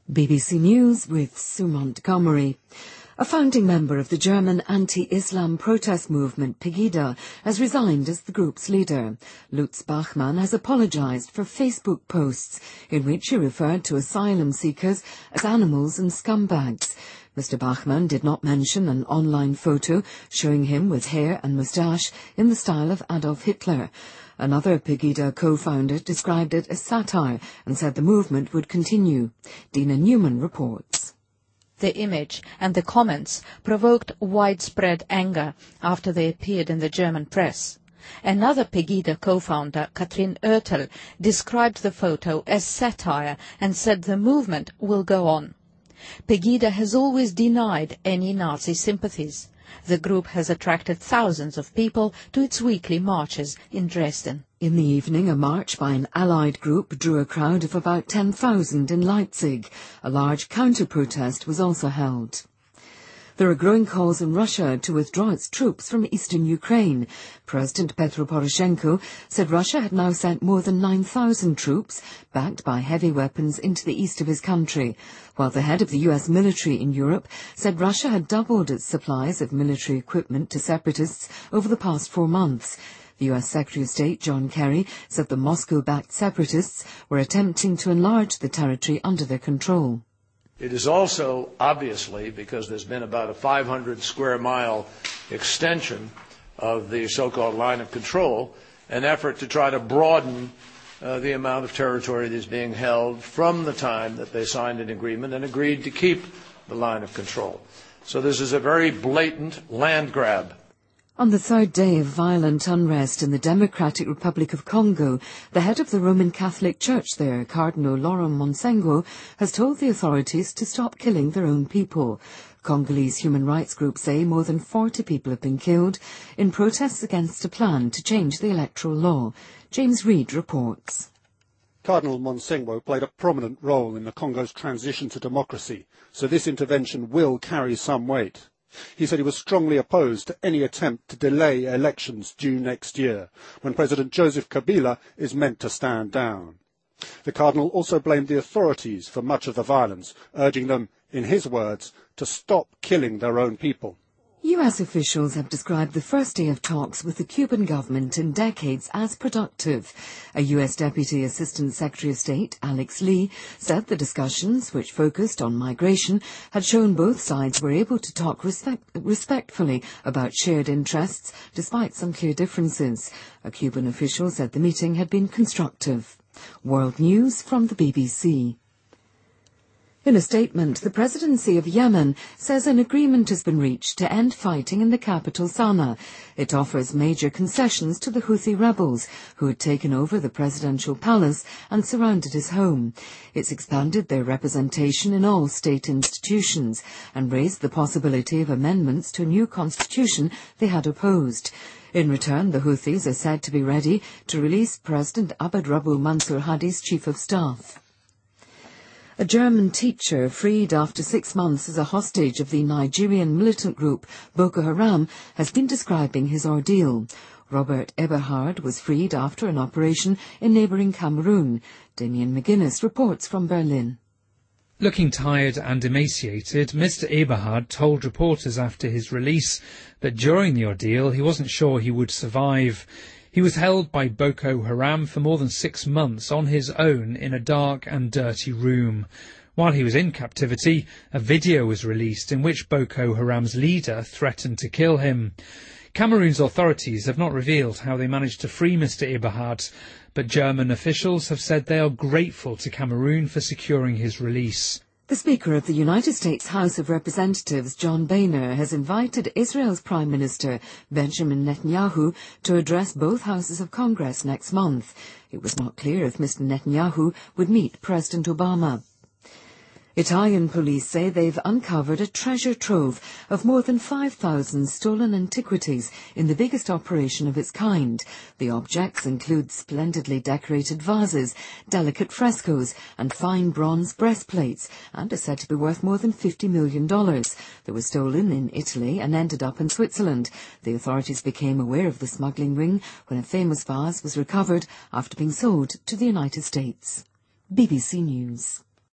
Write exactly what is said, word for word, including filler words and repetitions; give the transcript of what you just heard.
B B C News with Sue Montgomery. A founding member of the German anti-Islam protest movement Pegida has resigned as the group's leader. Lutz Bachmann has apologised for Facebook posts in which he referred to asylum seekers as animals and scumbags. Mister Bachmann did not mention an online photo showing him with hair and moustache in the style of Adolf Hitler. Another Pegida co-founder described it as satire and said the movement would continue. Dina Newman reports. The image and the comments provoked widespread anger after they appeared in the German press. Another Pegida co-founder, Katrin Oertel, described the photo as satire and said the movement will go on. Pegida has always denied any Nazi sympathies. The group has attracted thousands of people to its weekly marches in Dresden. In the evening, a march by an allied group drew a crowd of about ten thousand in Leipzig. A large counter-protest was also held. There are growing calls in Russia to withdraw its troops from eastern Ukraine. President Petro Poroshenko said Russia had now sent more than nine thousand troops, backed by heavy weapons, into the east of his country, while the head of the U S military in Europe said Russia had doubled its supplies of military equipment to separatists over the past four months. The U S Secretary of State John Kerry said the Moscow-backed separatists were attempting to enlarge the territory under their control. It is also, obviously, because there's been about a five hundred square mile extension of the so-called line of control, an effort to try to broaden uh, the amount of territory that is being held from the time that they signed an agreement and agreed to keep the line of control. So this is a very blatant land grab. On the third day of violent unrest in the Democratic Republic of Congo, the head of the Roman Catholic Church there, Cardinal Laurent Monsengo, has told the authorities to stop killing their own people. Congolese human rights groups say more than forty people have been killed in protests against a plan to change the electoral law. James Reid reports. Cardinal Monsengo played a prominent role in the Congo's transition to democracy, so this intervention will carry some weight. He said he was strongly opposed to any attempt to delay elections due next year, when President Joseph Kabila is meant to stand down. The Cardinal also blamed the authorities for much of the violence, urging them, in his words, to stop killing their own people. U S officials have described the first day of talks with the Cuban government in decades as productive. A U S Deputy Assistant Secretary of State, Alex Lee, said the discussions, which focused on migration, had shown both sides were able to talk respect respectfully about shared interests, despite some clear differences. A Cuban official said the meeting had been constructive. World News from the B B C. In a statement, the presidency of Yemen says an agreement has been reached to end fighting in the capital Sana'a. It offers major concessions to the Houthi rebels, who had taken over the presidential palace and surrounded his home. It's expanded their representation in all state institutions and raised the possibility of amendments to a new constitution they had opposed. In return, the Houthis are said to be ready to release President Abd Rabbu Mansur Hadi's chief of staff. A German teacher freed after six months as a hostage of the Nigerian militant group Boko Haram has been describing his ordeal. Robert Eberhard was freed after an operation in neighbouring Cameroon. Damien McGuinness reports from Berlin. Looking tired and emaciated, Mister Eberhard told reporters after his release that during the ordeal he wasn't sure he would survive. He was held by Boko Haram for more than six months on his own in a dark and dirty room. While he was in captivity, a video was released in which Boko Haram's leader threatened to kill him. Cameroon's authorities have not revealed how they managed to free Mister Eberhard, but German officials have said they are grateful to Cameroon for securing his release. The Speaker of the United States House of Representatives, John Boehner, has invited Israel's Prime Minister, Benjamin Netanyahu, to address both houses of Congress next month. It was not clear if Mister Netanyahu would meet President Obama. Italian police say they've uncovered a treasure trove of more than five thousand stolen antiquities in the biggest operation of its kind. The objects include splendidly decorated vases, delicate frescoes and fine bronze breastplates, and are said to be worth more than fifty million dollars. They were stolen in Italy and ended up in Switzerland. The authorities became aware of the smuggling ring when a famous vase was recovered after being sold to the United States. B B C News.